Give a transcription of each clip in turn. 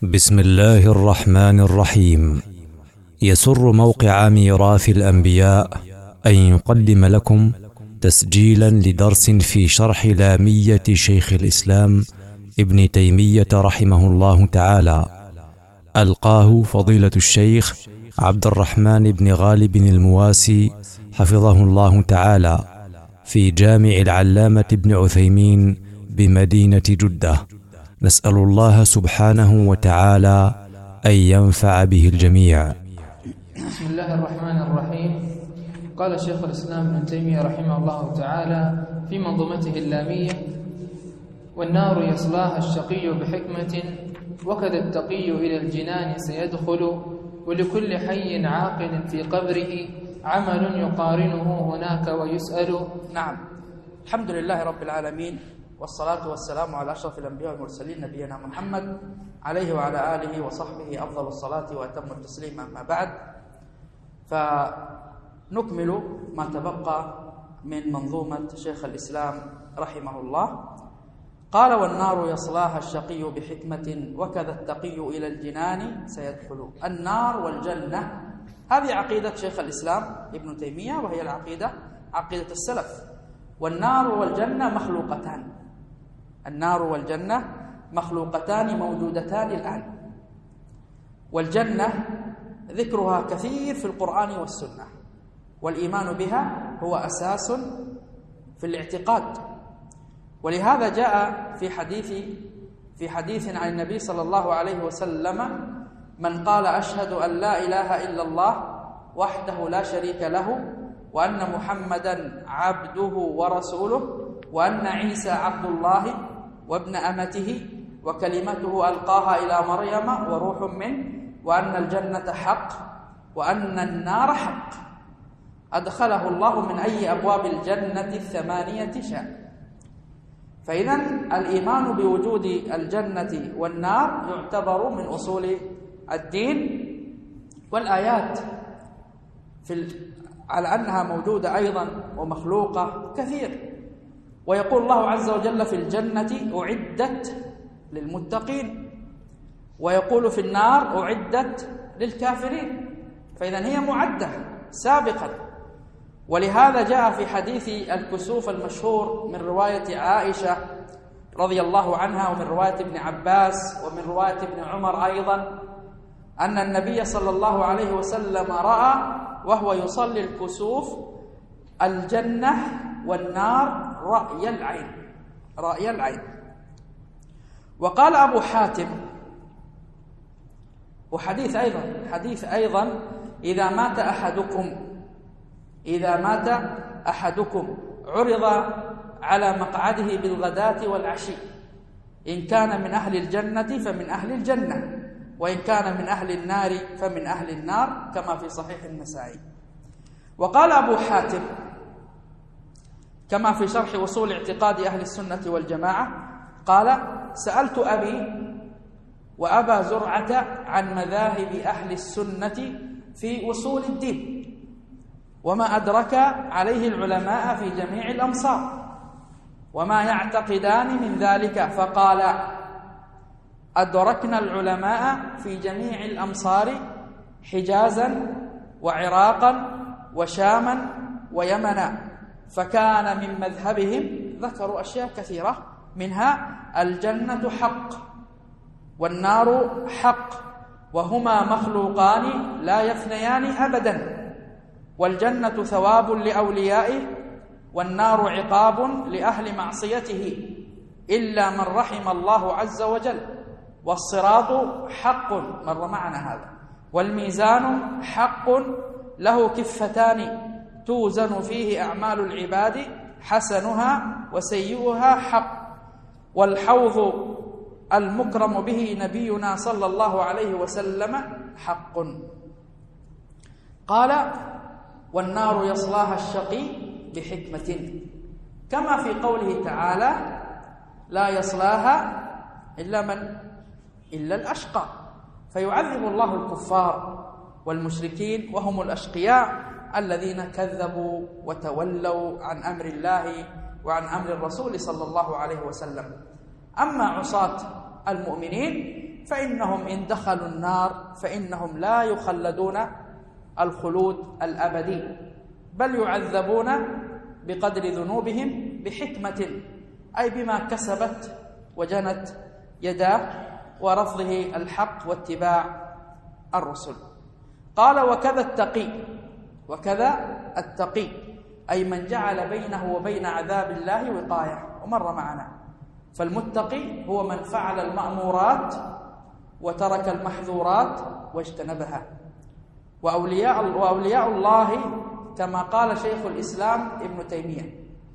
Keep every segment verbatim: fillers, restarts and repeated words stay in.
بسم الله الرحمن الرحيم. يسر موقع ميراث الأنبياء أن يقدم لكم تسجيلا لدرس في شرح لامية شيخ الإسلام ابن تيمية رحمه الله تعالى، ألقاه فضيلة الشيخ عبد الرحمن بن غالب المواسي حفظه الله تعالى في جامع العلامة ابن عثيمين بمدينة جدة. نسأل الله سبحانه وتعالى أن ينفع به الجميع. بسم الله الرحمن الرحيم. قال شيخ الإسلام ابن تيمية رحمه الله تعالى في منظومته اللامية: والنار يصلاها الشقي بحكمة، وكذا التقي إلى الجنان سيدخل، ولكل حي عاقل في قبره عمل يقارنه هناك ويسأل. نعم، الحمد لله رب العالمين، والصلاة والسلام على أشرف الأنبياء والمرسلين نبينا محمد عليه وعلى آله وصحبه أفضل الصلاة وأتم التسليم. أما بعد، فنكمل ما تبقى من منظومة شيخ الإسلام رحمه الله. قال: والنار يصلاها الشقي بحكمة، وكذا التقي إلى الجنان سيدخل. النار والجنة هذه عقيدة شيخ الإسلام ابن تيمية، وهي العقيدة عقيدة السلف. والنار والجنة مخلوقتان، النار والجنة مخلوقتان موجودتان الآن. والجنة ذكرها كثير في القرآن والسنة، والإيمان بها هو أساس في الاعتقاد. ولهذا جاء في حديث في حديث عن النبي صلى الله عليه وسلم: من قال أشهد أن لا إله إلا الله وحده لا شريك له، وأن محمدا عبده ورسوله، وأن عيسى عبد الله وابن أمته وكلمته ألقاها إلى مريم وروح منه، وأن الجنة حق وأن النار حق، أدخله الله من أي أبواب الجنة الثمانية شاء. فإذا الإيمان بوجود الجنة والنار يعتبر من أصول الدين. والآيات في على أنها موجودة أيضا ومخلوقة كثير. ويقول الله عز وجل في الجنة: أعدت للمتقين، ويقول في النار: أعدت للكافرين. فإذا هي معدة سابقا. ولهذا جاء في حديث الكسوف المشهور من رواية عائشة رضي الله عنها، ومن رواية ابن عباس، ومن رواية ابن عمر أيضا، أن النبي صلى الله عليه وسلم رأى وهو يصلي الكسوف الجنة والنار رأي العين، رأي العين. وقال أبو حاتم، وحديث أيضا حديث أيضا إذا مات أحدكم إذا مات أحدكم عرض على مقعده بالغداة والعشي، إن كان من أهل الجنة فمن أهل الجنة، وإن كان من أهل النار فمن أهل النار، كما في صحيح النسائي. وقال أبو حاتم كما في شرح وصول اعتقاد أهل السنة والجماعة، قال: سألت أبي وأبا زرعة عن مذاهب أهل السنة في وصول الدين، وما أدرك عليه العلماء في جميع الأمصار، وما يعتقدان من ذلك. فقال: أدركنا العلماء في جميع الأمصار، حجازا وعراقا وشاما ويمنا، فكان من مذهبهم، ذكروا أشياء كثيرة منها: الجنة حق والنار حق، وهما مخلوقان لا يفنيان أبدا، والجنة ثواب لأوليائه، والنار عقاب لأهل معصيته، إلا من رحم الله عز وجل، والصراط حق، مر معنا هذا، والميزان حق له كفتان توزن فيه أعمال العباد، حسنها وسيئها حق، والحوض المكرم به نبينا صلى الله عليه وسلم حق. قال: والنار يصلاها الشقي بحكمة، كما في قوله تعالى: لا يصلاها إلا من إلا الأشقى، فيعذب الله الكفار والمشركين، وهم الأشقياء الذين كذبوا وتولوا عن أمر الله وعن أمر الرسول صلى الله عليه وسلم. أما عصاة المؤمنين فإنهم إن دخلوا النار فإنهم لا يخلدون الخلود الأبدي، بل يعذبون بقدر ذنوبهم بحكمة، أي بما كسبت وجنت يداه ورفضه الحق واتباع الرسل. قال وكذا التقي، وكذا التقي أي من جعل بينه وبين عذاب الله وقاية، ومر معنا. فالمتقي هو من فعل المأمورات وترك المحظورات واجتنبها. وأولياء, وأولياء الله كما قال شيخ الإسلام ابن تيمية،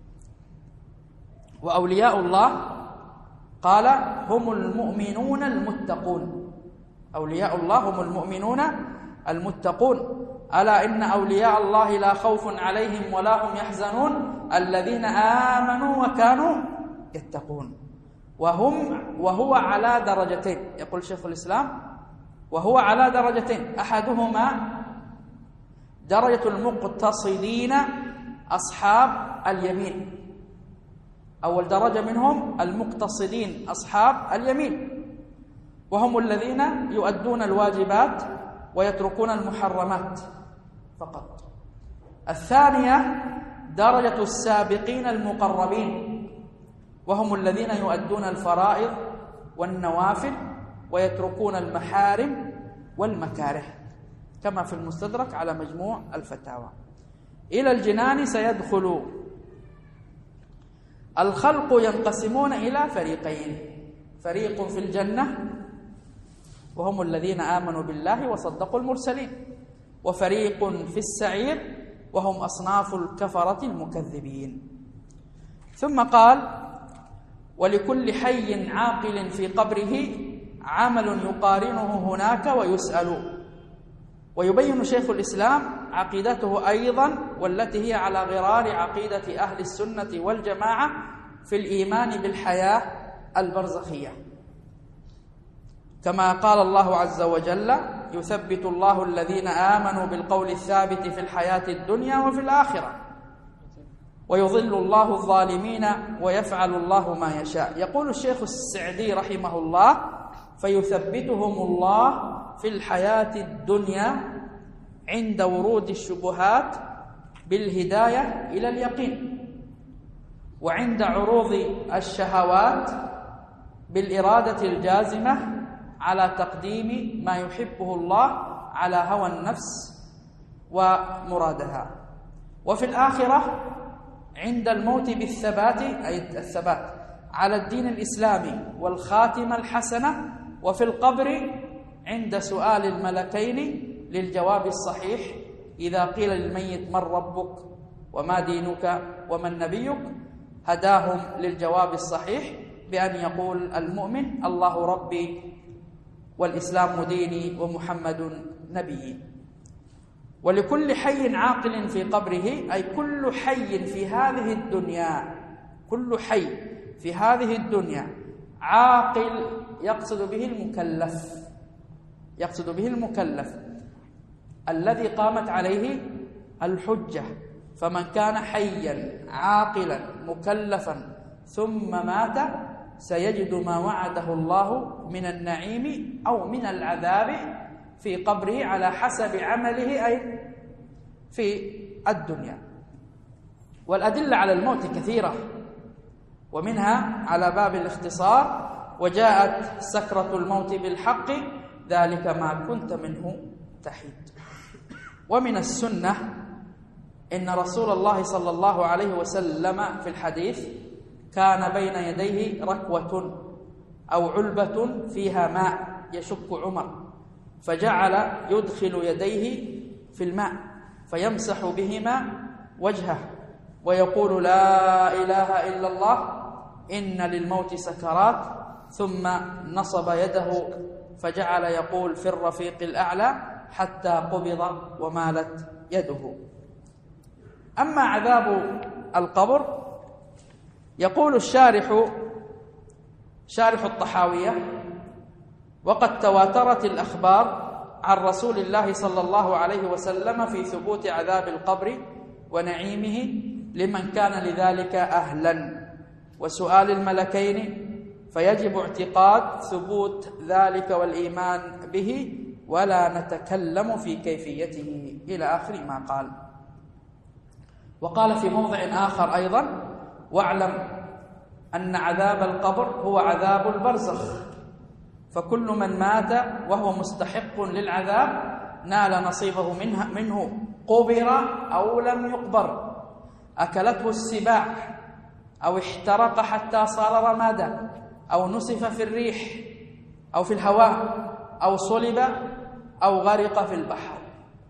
وأولياء الله قال هم المؤمنون المتقون. أولياء الله هم المؤمنون المتقون. ألا إن أولياء الله لا خوف عليهم ولا هم يحزنون الذين آمنوا وكانوا يتقون. وهم وهو على درجتين، يقول شيخ الإسلام وهو على درجتين، أحدهما درجة المقتصدين أصحاب اليمين. أول درجة منهم المقتصدين أصحاب اليمين، وهم الذين يؤدون الواجبات ويتركون المحرمات فقط. الثانية درجة السابقين المقربين، وهم الذين يؤدون الفرائض والنوافل ويتركون المحارم والمكاره، كما في المستدرك على مجموع الفتاوى. إلى الجنان سيدخل. الخلق ينقسمون إلى فريقين، فريق في الجنة وهم الذين آمنوا بالله وصدقوا المرسلين، وفريق في السعير وهم أصناف الكفرة المكذبين. ثم قال ولكل حي عاقل في قبره عمل يقارنه هناك ويسأل. ويبين شيخ الإسلام عقيدته أيضا، والتي هي على غرار عقيدة أهل السنة والجماعة في الإيمان بالحياة البرزخية، كما قال الله عز وجل يثبت الله الذين آمنوا بالقول الثابت في الحياة الدنيا وفي الآخرة ويضل الله الظالمين ويفعل الله ما يشاء. يقول الشيخ السعدي رحمه الله فيثبتهم الله في الحياة الدنيا عند ورود الشبهات بالهداية إلى اليقين، وعند عروض الشهوات بالإرادة الجازمة على تقديم ما يحبه الله على هوى النفس ومرادها، وفي الآخرة عند الموت بالثبات، أي الثبات على الدين الإسلامي والخاتمة الحسنة، وفي القبر عند سؤال الملكين للجواب الصحيح إذا قيل للميت من ربك وما دينك ومن نبيك، هداهم للجواب الصحيح بأن يقول المؤمن الله ربي والإسلام ديني ومحمد نبيي. ولكل حي عاقل في قبره، أي كل حي في هذه الدنيا، كل حي في هذه الدنيا عاقل يقصد به المكلف، يقصد به المكلف الذي قامت عليه الحجة. فمن كان حيا عاقلا مكلفا ثم مات سيجد ما وعده الله من النعيم أو من العذاب في قبره على حسب عمله أي في الدنيا. والأدلة على الموت كثيرة، ومنها على باب الاختصار وجاءت سكرة الموت بالحق ذلك ما كنت منه تحيد. ومن السنة إن رسول الله صلى الله عليه وسلم في الحديث كان بين يديه ركوة أو علبة فيها ماء يشك عمر، فجعل يدخل يديه في الماء فيمسح بهما وجهه ويقول لا إله إلا الله إن للموت سكرات، ثم نصب يده فجعل يقول في الرفيق الأعلى حتى قبض ومالت يده. أما عذاب القبر يقول الشارح شارح الطحاوية وقد تواترت الأخبار عن رسول الله صلى الله عليه وسلم في ثبوت عذاب القبر ونعيمه لمن كان لذلك أهلا، وسؤال الملكين فيجب اعتقاد ثبوت ذلك والإيمان به ولا نتكلم في كيفيته إلى آخر ما قال. وقال في موضع آخر أيضا: واعلم أن عذاب القبر هو عذاب البرزخ، فكل من مات وهو مستحق للعذاب نال نصيبه منه, منه قبر أو لم يقبر، أكلته السباع أو احترق حتى صار رمادا أو نسف في الريح أو في الهواء أو صلب أو غرق في البحر،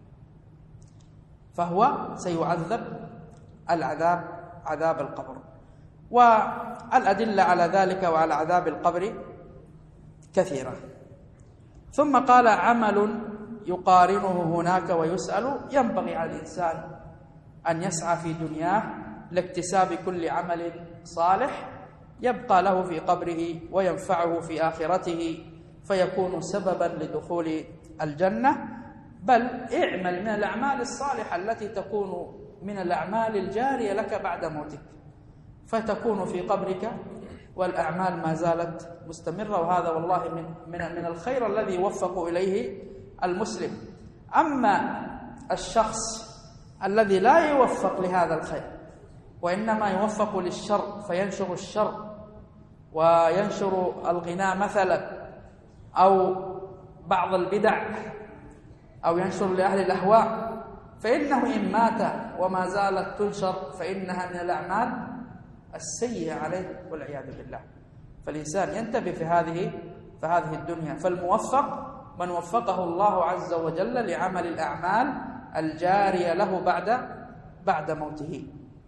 فهو سيعذب العذاب عذاب القبر. والأدلة على ذلك وعلى عذاب القبر كثيرة. ثم قال: عمل يقارنه هناك ويسأل، ينبغي على الإنسان أن يسعى في دنياه لاكتساب كل عمل صالح يبقى له في قبره وينفعه في آخرته فيكون سببا لدخول الجنة. بل اعمل من الأعمال الصالحة التي تكون من الأعمال الجارية لك بعد موتك، فتكون في قبرك والأعمال ما زالت مستمرة. وهذا والله من من من الخير الذي يوفق إليه المسلم. أما الشخص الذي لا يوفق لهذا الخير وإنما يوفق للشر فينشر الشر وينشر الغناء مثلا أو بعض البدع أو ينشر لأهل الأهواء، فإنه إن مات وما زالت تنشر فإنها من الأعمال السيئة عليه والعياذ بالله. فالإنسان ينتبه في هذه في هذه الدنيا. فالموفق من وفقه الله عز وجل لعمل الأعمال الجارية له بعد بعد موته.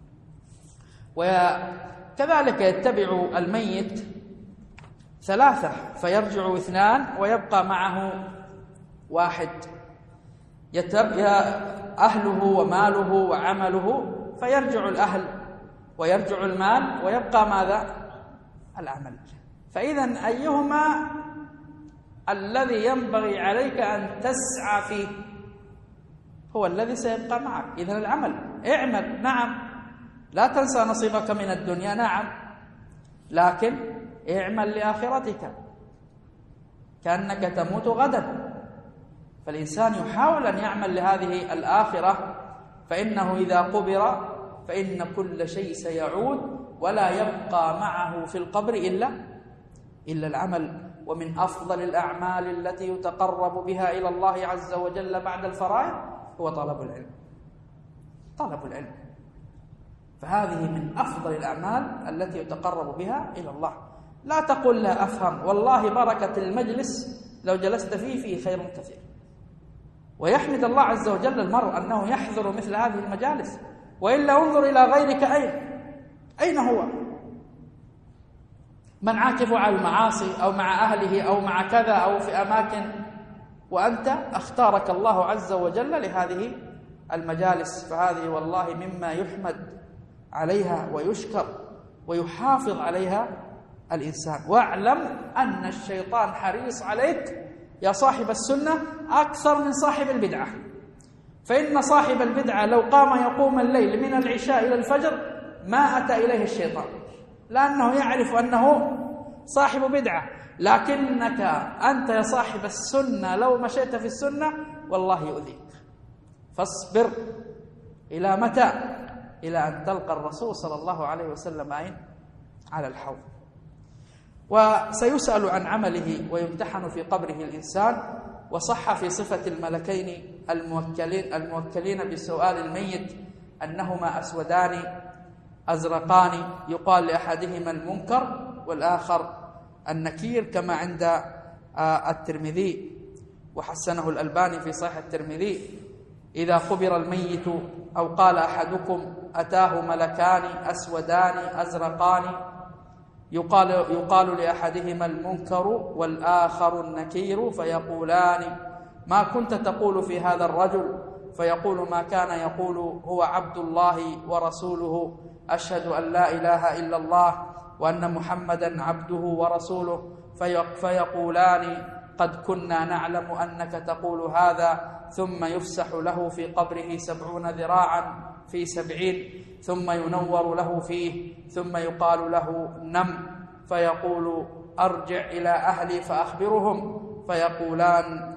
وكذلك يتبع الميت ثلاثة فيرجع اثنان ويبقى معه واحد، يتبع أهله وماله وعمله فيرجع الأهل ويرجع المال ويبقى ماذا؟ العمل. فإذا أيهما الذي ينبغي عليك أن تسعى فيه هو الذي سيبقى معك. إذن العمل، اعمل نعم، لا تنسى نصيبك من الدنيا نعم، لكن اعمل لآخرتك كأنك تموت غدا. فالإنسان يحاول أن يعمل لهذه الآخرة، فإنه إذا قبر فإن كل شيء سيعود ولا يبقى معه في القبر إلا إلا العمل. ومن أفضل الأعمال التي يتقرب بها إلى الله عز وجل بعد الفرائض هو طلب العلم. طلب العلم، فهذه من أفضل الأعمال التي يتقرب بها إلى الله. لا تقل لا أفهم، والله بركة المجلس لو جلست فيه فيه خير كثير. ويحمد الله عز وجل المرء أنه يحضر مثل هذه المجالس، وإلا انظر إلى غيرك أين أين هو؟ من عاكف على المعاصي أو مع أهله أو مع كذا أو في أماكن، وأنت اختارك الله عز وجل لهذه المجالس. فهذه والله مما يحمد عليها ويشكر ويحافظ عليها الإنسان. واعلم أن الشيطان حريص عليك يا صاحب السنة أكثر من صاحب البدعة. فإن صاحب البدعة لو قام يقوم الليل من العشاء إلى الفجر ما أتى إليه الشيطان، لأنه يعرف أنه صاحب بدعة. لكنك أنت يا صاحب السنة لو مشيت في السنة والله يؤذيك. فاصبر إلى متى؟ إلى أن تلقى الرسول صلى الله عليه وسلم أين؟ على الحوض. وسيسأل عن عمله ويمتحن في قبره الإنسان. وصح في صفة الملكين الموكلين, الموكلين بسؤال الميت أنهما أسودان أزرقان، يقال لأحدهما المنكر والآخر النكير، كما عند الترمذي وحسنه الألباني في صحيح الترمذي. إذا قبر الميت أو قال أحدكم أتاه ملكان أسودان أزرقان، يقال, يقال لأحدهما المنكر والآخر النكير، فيقولان ما كنت تقول في هذا الرجل؟ فيقول ما كان يقول هو عبد الله ورسوله، أشهد أن لا إله إلا الله وأن محمدا عبده ورسوله. فيقولان قد كنا نعلم أنك تقول هذا. ثم يفسح له في قبره سبعون ذراعا في سبعين، ثم ينور له فيه، ثم يقال له نم، فيقول أرجع إلى أهلي فأخبرهم، فيقولان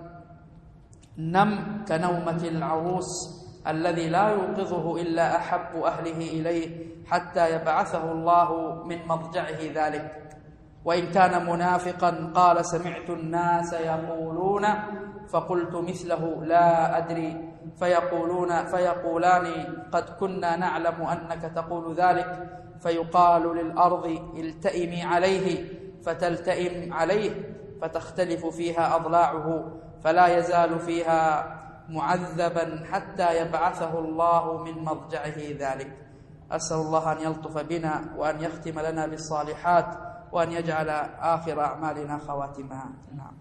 نم كنومة العروس الذي لا يوقظه إلا أحب أهله إليه حتى يبعثه الله من مضجعه ذلك. وإن كان منافقا قال سمعت الناس يقولون فقلت مثله لا أدري، فيقولون فيقولان قد كنا نعلم أنك تقول ذلك، فيقال للأرض التئمي عليه فتلتئم عليه، فتختلف فيها أضلاعه فلا يزال فيها معذبا حتى يبعثه الله من مضجعه ذلك. أسأل الله أن يلطف بنا وأن يختم لنا بالصالحات وأن يجعل آخر أعمالنا خواتمها. نعم.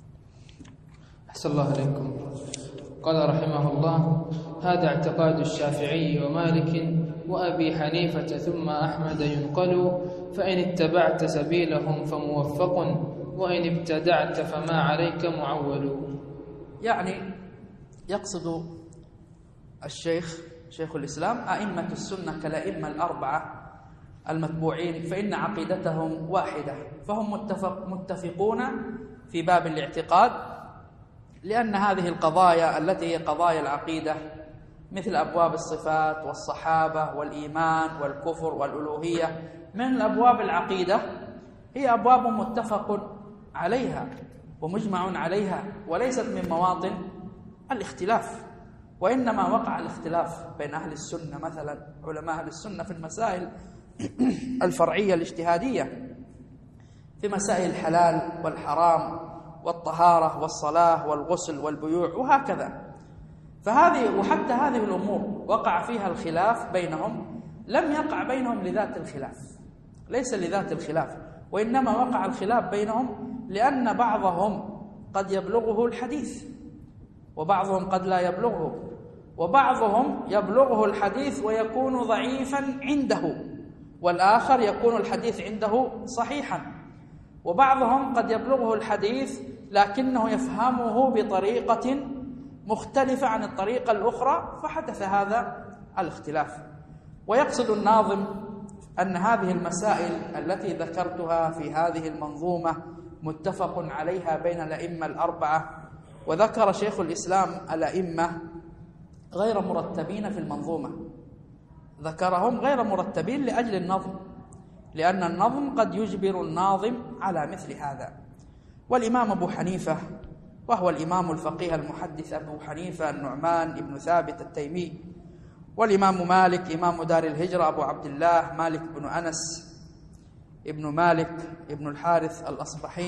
أحسن الله عليكم. قال رحمه الله: هذا اعتقاد الشافعي ومالك وأبي حنيفة ثم أحمد ينقل، فإن اتبعت سبيلهم فموفق وإن ابتدعت فما عليك معول. يعني يقصد الشيخ شيخ الإسلام أئمة السنة كالأئمة الأربعة المتبوعين، فإن عقيدتهم واحدة، فهم متفق متفقون في باب الاعتقاد، لأن هذه القضايا التي هي قضايا العقيدة مثل أبواب الصفات والصحابة والإيمان والكفر والألوهية من الأبواب العقيدة هي أبواب متفق عليها ومجمع عليها، وليست من مواطن الاختلاف. وإنما وقع الاختلاف بين أهل السنة، مثلا علماء أهل السنة في المسائل الفرعية الاجتهادية، في مسائل الحلال والحرام والطهارة والصلاة والغسل والبيوع وهكذا. فهذه وحتى هذه الأمور وقع فيها الخلاف بينهم، لم يقع بينهم لذات الخلاف، ليس لذات الخلاف، وإنما وقع الخلاف بينهم لأن بعضهم قد يبلغه الحديث وبعضهم قد لا يبلغه، وبعضهم يبلغه الحديث ويكون ضعيفا عنده، والآخر يكون الحديث عنده صحيحا، وبعضهم قد يبلغه الحديث لكنه يفهمه بطريقة مختلفة عن الطريقة الأخرى، فحدث هذا الاختلاف. ويقصد الناظم أن هذه المسائل التي ذكرتها في هذه المنظومة متفق عليها بين الأئمة الأربعة، وذكر شيخ الإسلام الأئمة غير مرتبين في المنظومة، ذكرهم غير مرتبين لأجل النظم، لأن النظم قد يجبر الناظم على مثل هذا. والإمام أبو حنيفة، وهو الإمام الفقيه المحدث أبو حنيفة النعمان بن ثابت التيمي، والإمام مالك إمام دار الهجرة أبو عبد الله مالك بن أنس ابن مالك ابن الحارث الأصبحي،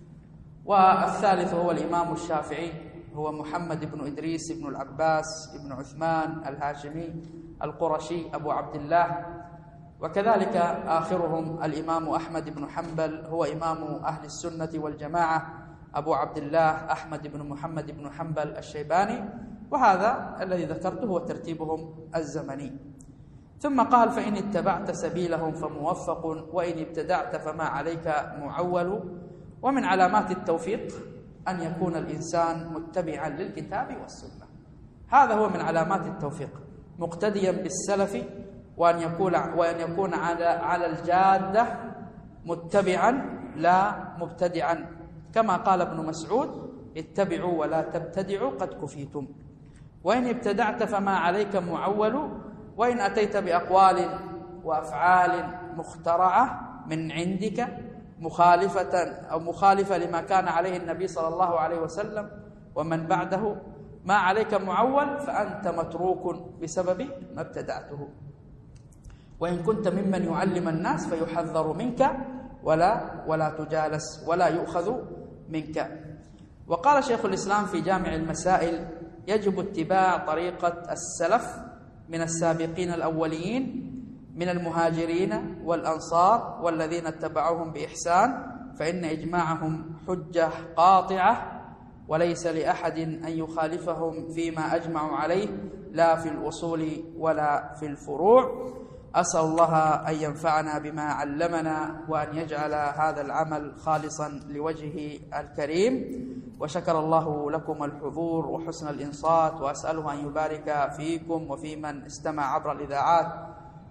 والثالث هو الإمام الشافعي هو محمد بن إدريس بن العباس بن عثمان الهاشمي القرشي أبو عبد الله، وكذلك آخرهم الإمام أحمد بن حنبل هو إمام أهل السنة والجماعة أبو عبد الله أحمد بن محمد بن حنبل الشيباني. وهذا الذي ذكرته هو ترتيبهم الزمني. ثم قال: فإن اتبعت سبيلهم فموفق وإن ابتدعت فما عليك معول. ومن علامات التوفيق أن يكون الإنسان متبعا للكتاب والسنة، هذا هو من علامات التوفيق، مقتديا بالسلف، وأن يكون وأن يكون على على الجادة متبعا لا مبتدعا، كما قال ابن مسعود: اتبعوا ولا تبتدعوا قد كفيتم. وإن ابتدعت فما عليك معول. وإن أتيت بأقوال وأفعال مخترعة من عندك مخالفة أو مخالفة لما كان عليه النبي صلى الله عليه وسلم ومن بعده، ما عليك معول، فأنت متروك بسبب ما ابتدعته. وإن كنت ممن يعلم الناس فيحذر منك ولا ولا تجالس ولا يؤخذ منك. وقال شيخ الإسلام في جامع المسائل: يجب اتباع طريقة السلف من السابقين الأولين من المهاجرين والأنصار والذين اتبعوهم بإحسان، فإن إجماعهم حجة قاطعة، وليس لأحد أن يخالفهم فيما أجمعوا عليه لا في الأصول ولا في الفروع. أسأل الله أن ينفعنا بما علمنا وأن يجعل هذا العمل خالصا لوجهه الكريم. وشكر الله لكم الحضور وحسن الإنصات، وأسأله أن يبارك فيكم وفي من استمع عبر الإذاعات،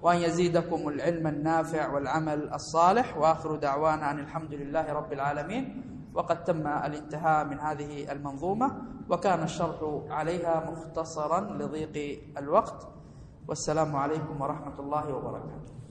وأن يزيدكم العلم النافع والعمل الصالح. وآخر دعوانا أن الحمد لله رب العالمين. وقد تم الانتهاء من هذه المنظومة، وكان الشرح عليها مختصرا لضيق الوقت. والسلام عليكم ورحمة الله وبركاته.